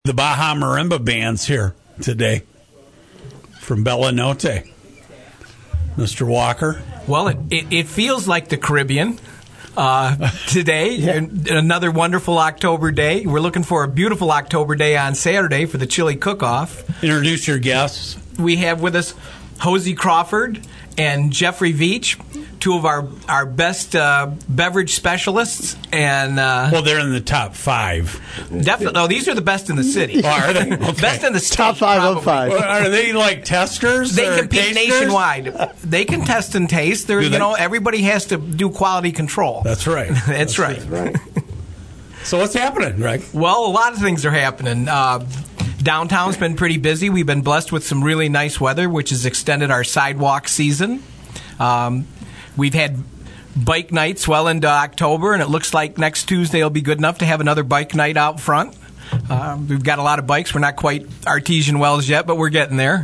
The Baja Marimba Band's here today from Bella Notte. Mr. Walker? Well, it feels like the Caribbean today. Yeah. Another wonderful October day. We're looking for a beautiful October day on Saturday for the chili cook-off. Introduce your guests. We have with us Hosey Crawford and Jeffrey Veach, two of our best beverage specialists. And well, they're in the top 5. Definitely. No, these are the best in the city. Oh, are they? Okay. Best in the state. Top 5 probably. of 5. Well, are they like testers? They or compete tasters? nationwide. They can test and taste. They're, everybody has to do quality control. That's right. That's right. So what's happening, Greg? Well, a lot of things are happening. Downtown's been pretty busy. We've been blessed with some really nice weather, which has extended our sidewalk season. We've had bike nights well into October, and it looks like next Tuesday will be good enough to have another bike night out front. We've got a lot of bikes. We're not quite Artesian Wells yet, but we're getting there.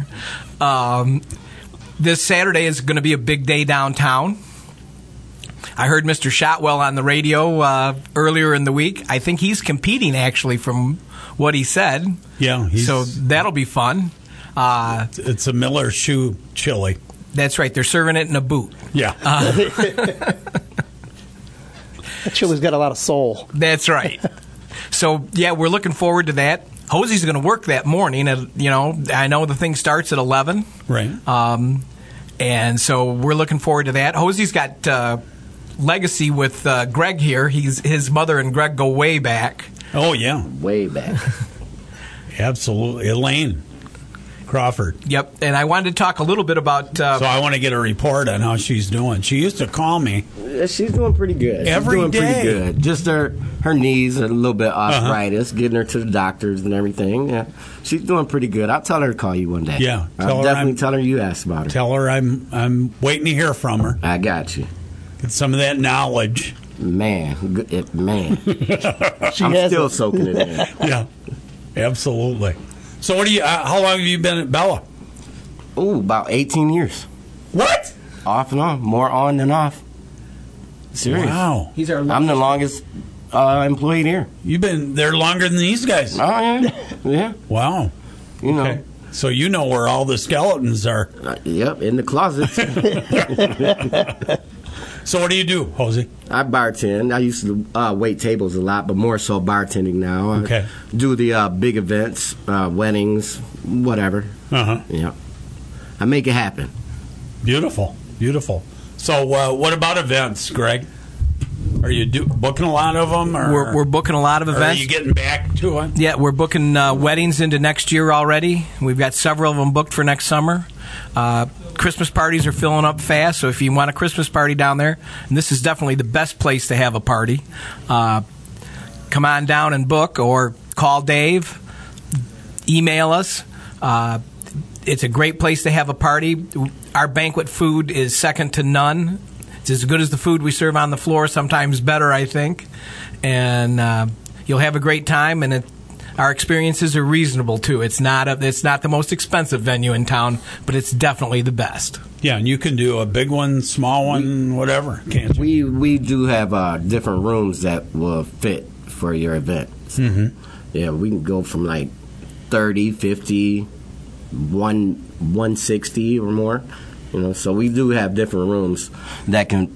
This Saturday is going to be a big day downtown. I heard Mr. Shotwell on the radio earlier in the week. I think he's competing, actually, from what he said. Yeah. So that'll be fun. It's a Miller Shoe chili. That's right. They're serving it in a boot. Yeah. That chili's got a lot of soul. That's right. So, yeah, we're looking forward to that. Hosey's going to work that morning. I know the thing starts at 11. Right. And so we're looking forward to that. Hosey's got legacy with Greg here. His mother and Greg go way back. Oh, yeah. Way back. Absolutely. Elaine Crawford. Yep. And I wanted to talk a little bit about... so I want to get a report on how she's doing. She used to call me. She's doing pretty good. Every she's doing day. Pretty good. Just her knees are a little bit arthritis, getting her to the doctors and everything. Yeah, she's doing pretty good. I'll tell her to call you one day. Yeah. I'll definitely tell her you asked about her. Tell her I'm waiting to hear from her. I got you. Get some of that knowledge. Man. I'm has still it. soaking it in. Yeah, absolutely. So what do you? How long have you been at Bella? Ooh, about 18 years. What? Off and on. More on than off. Serious. Wow. I'm the longest employee here. You've been there longer than these guys. Oh, yeah. Yeah. Wow. You know. Okay. So you know where all the skeletons are. Yep, in the closet. So what do you do, Hosey? I bartend. I used to wait tables a lot, but more so bartending now. Okay. I do the big events, weddings, whatever. Uh-huh. Yeah. I make it happen. Beautiful. Beautiful. So what about events, Greg? Are you booking a lot of them? Or, we're booking a lot of events. Are you getting back to it? Yeah, we're booking weddings into next year already. We've got several of them booked for next summer. Christmas parties are filling up fast, so if you want a Christmas party down there, and this is definitely the best place to have a party, come on down and book or call Dave, email us. It's a great place to have a party. Our banquet food is second to none. It's as good as the food we serve on the floor, sometimes better, I think. And you'll have a great time, and our experiences are reasonable, too. It's not the most expensive venue in town, but it's definitely the best. Yeah, and you can do a big one, small one, whatever, can't you? We do have different rooms that will fit for your events. Mm-hmm. Yeah, we can go from like 30, 50, 160 or more. You know, so we do have different rooms that can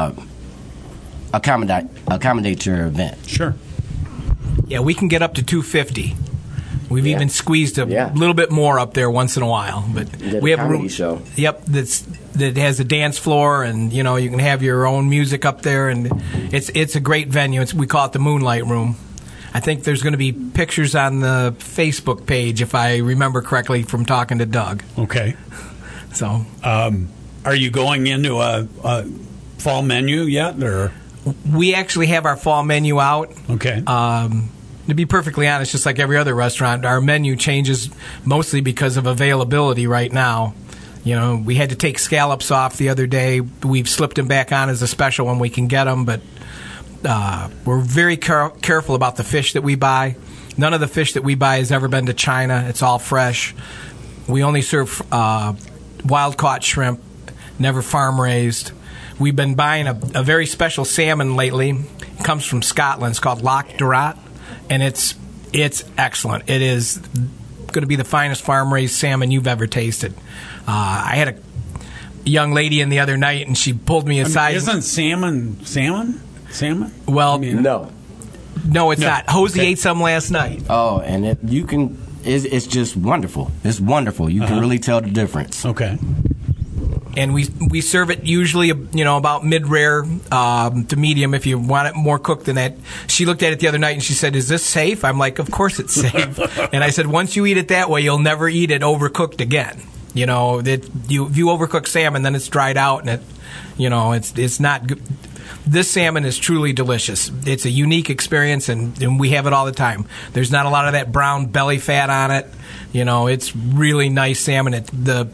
accommodate your event. Sure. Yeah, we can get up to 250. We've even squeezed a little bit more up there once in a while, but we have a room. Show. Yep, that has a dance floor, and you can have your own music up there, and it's a great venue. We call it the Moonlight Room. I think there's going to be pictures on the Facebook page, if I remember correctly from talking to Doug. Okay. So, are you going into a fall menu yet, or? We actually have our fall menu out. Okay. To be perfectly honest, just like every other restaurant, our menu changes mostly because of availability right now. We had to take scallops off the other day. We've slipped them back on as a special when we can get them, but we're very careful about the fish that we buy. None of the fish that we buy has ever been to China. It's all fresh. We only serve wild-caught shrimp, never farm-raised. We've been buying a very special salmon lately. It comes from Scotland. It's called Loch Durat, and it's It's excellent. It is going to be the finest farm-raised salmon you've ever tasted. I had a young lady in the other night, and she pulled me aside. Isn't salmon? Well, No. no, it's No. not. Hosey Okay. ate some last night. Oh, and it's just wonderful. It's wonderful. You can really tell the difference. Okay. And we serve it usually, about mid-rare to medium if you want it more cooked than that. She looked at it the other night and she said, "Is this safe?" I'm like, "Of course it's safe." And I said, "Once you eat it that way, you'll never eat it overcooked again. If you overcook salmon, then it's dried out and it's not good. This salmon is truly delicious. It's a unique experience, and we have it all the time. There's not a lot of that brown belly fat on it. It's really nice salmon. The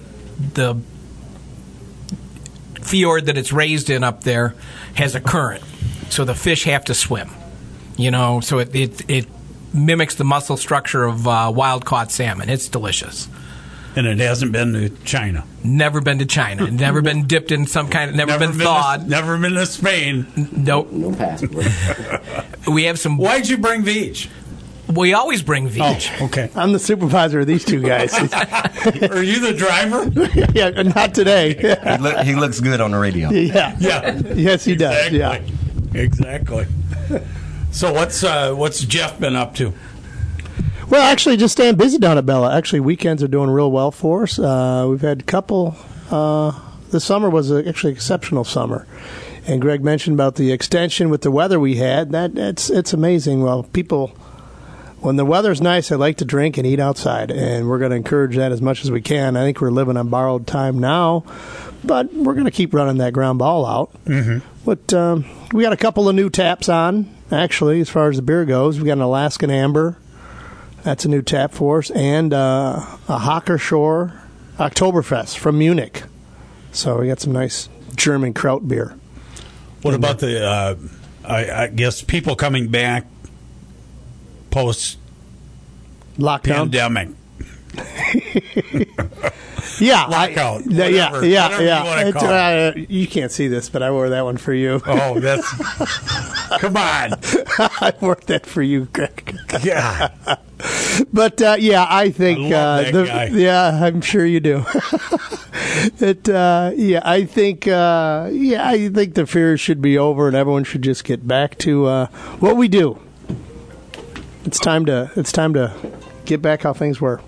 fjord that it's raised in up there has a current, so the fish have to swim. So it mimics the muscle structure of wild caught salmon. It's delicious. And it hasn't been to China. Never been to China. Never been dipped in some kind of. Never been thawed. Never been to Spain. Nope. No passport. We have some. Why'd you bring Veach? We always bring Veach. Oh, okay. I'm the supervisor of these two guys. Are you the driver? Yeah, not today. He looks good on the radio. Yeah. Yeah. Yes, he does. Yeah. Exactly. So what's Jeff been up to? Well, actually, just staying busy down at Bella. Actually, weekends are doing real well for us. We've had a couple. The summer was actually an exceptional summer. And Greg mentioned about the extension with the weather we had. It's amazing. Well, people, when the weather's nice, they like to drink and eat outside. And we're going to encourage that as much as we can. I think we're living on borrowed time now. But we're going to keep running that ground ball out. Mm-hmm. But we got a couple of new taps on, actually, as far as the beer goes. We got an Alaskan Amber. That's a new tap for us. And a Hocker Shore Oktoberfest from Munich. So we got some nice German kraut beer. What about the, I guess, people coming back Lockdown? post-pandemic? Yeah. Lockout. Whatever you want to call it. You can't see this, but I wore that one for you. Oh, that's... Come on. I wore that for you, Greg. Yeah. But I think I love that guy. Yeah, I'm sure you do. I think the fear should be over, and everyone should just get back to what we do. It's time to get back how things were.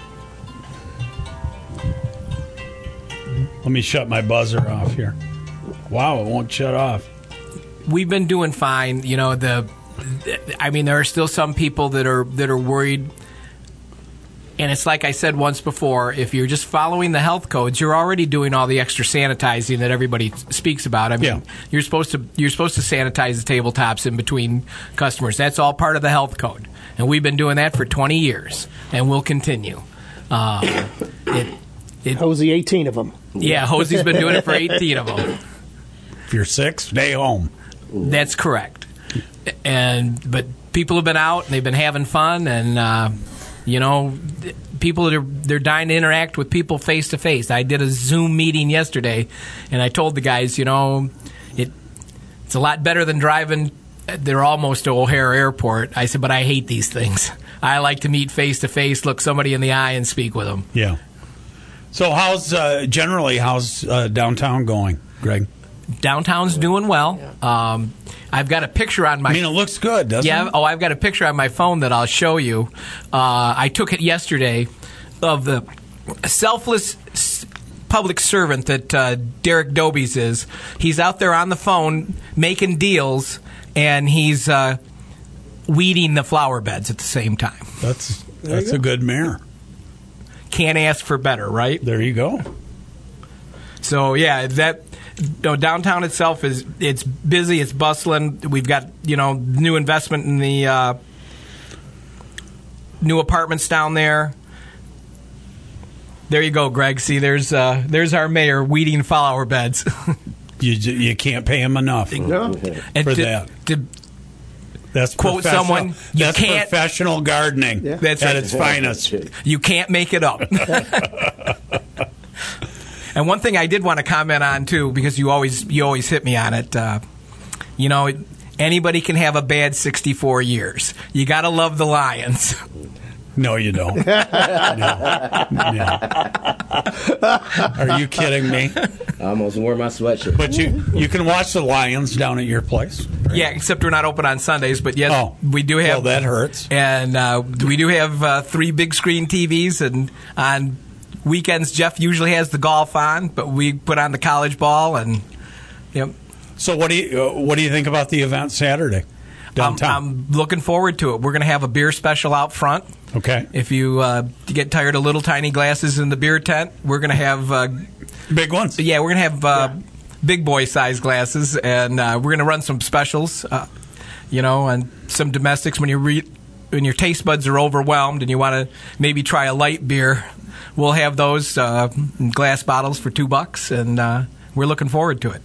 Let me shut my buzzer off here. Wow, it won't shut off. We've been doing fine. There are still some people that are worried. And it's like I said once before, if you're just following the health codes, you're already doing all the extra sanitizing that everybody speaks about. I mean, you're supposed to sanitize the tabletops in between customers. That's all part of the health code. And we've been doing that for 20 years, and we'll continue. Hosey, 18 of them. Yeah, Hosey's been doing it for 18 of them. If you're sick, stay home. That's correct. But people have been out, and they've been having fun, and people they're dying to interact with people face to face. I did a Zoom meeting yesterday, and I told the guys, it's a lot better than driving. They're almost to O'Hare Airport. I said, but I hate these things. I like to meet face to face, look somebody in the eye, and speak with them. Yeah. So how's downtown going, Greg? Downtown's doing well. I've got a picture on my... it looks good, doesn't it? Oh, I've got a picture on my phone that I'll show you. I took it yesterday of the selfless public servant that Derek Dobies is. He's out there on the phone making deals, and he's weeding the flower beds at the same time. That's a good mayor. Can't ask for better, right? There you go. So, yeah, downtown itself it's busy, it's bustling. We've got new investment in the new apartments down there. There you go, Greg. See, there's our mayor weeding flower beds. You can't pay him enough for that. That's quote someone. That's professional gardening. Yeah. That's at right. its finest. You can't make it up. And one thing I did want to comment on too, because you always hit me on it. anybody can have a bad 64 years. You got to love the Lions. No, you don't. No. Are you kidding me? I almost wore my sweatshirt. But you can watch the Lions down at your place. Right? Yeah, except we're not open on Sundays. But yes, we do have. Well, that hurts. And we do have 3 big screen TVs, and on weekends Jeff usually has the golf on, but we put on the college ball, and yep. So what do you think about the event Saturday downtown? I'm looking forward to it. We're going to have a beer special out front. Okay. If you get tired of little tiny glasses in the beer tent, we're going to have big ones. Yeah, we're going to have big boy size glasses, and we're going to run some specials, and some domestics when when your taste buds are overwhelmed and you want to maybe try a light beer. We'll have those in glass bottles for $2, and we're looking forward to it.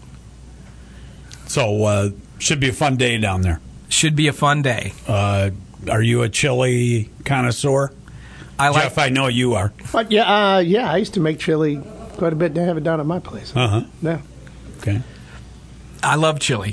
So should be a fun day down there. Should be a fun day. Are you a chili connoisseur? Jeff, I know you are. But I used to make chili quite a bit to have it down at my place. Uh-huh. Yeah. Okay. I love chili.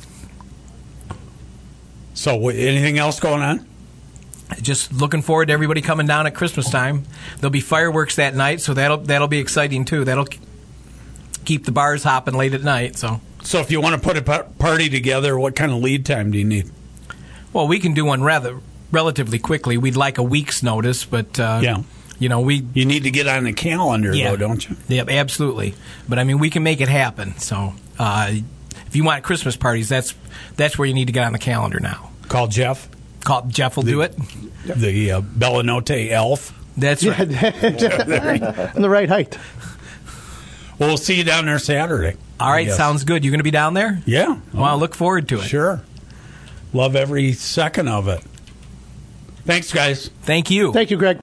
So anything else going on? Just looking forward to everybody coming down at Christmas time. There'll be fireworks that night, so that'll be exciting too. That'll keep the bars hopping late at night. So if you want to put a party together, what kind of lead time do you need? Well, we can do one relatively quickly. We'd like a week's notice, but you need to get on the calendar, though, don't you? Yeah, absolutely. But we can make it happen. So if you want Christmas parties, that's where you need to get on the calendar now. Call Jeff. Jeff will do it. The Bellanote elf. That's right. And the right height. Well, we'll see you down there Saturday. All right, sounds good. You're going to be down there? Yeah. Well, I look forward to it. Sure. Love every second of it. Thanks, guys. Thank you. Thank you, Greg.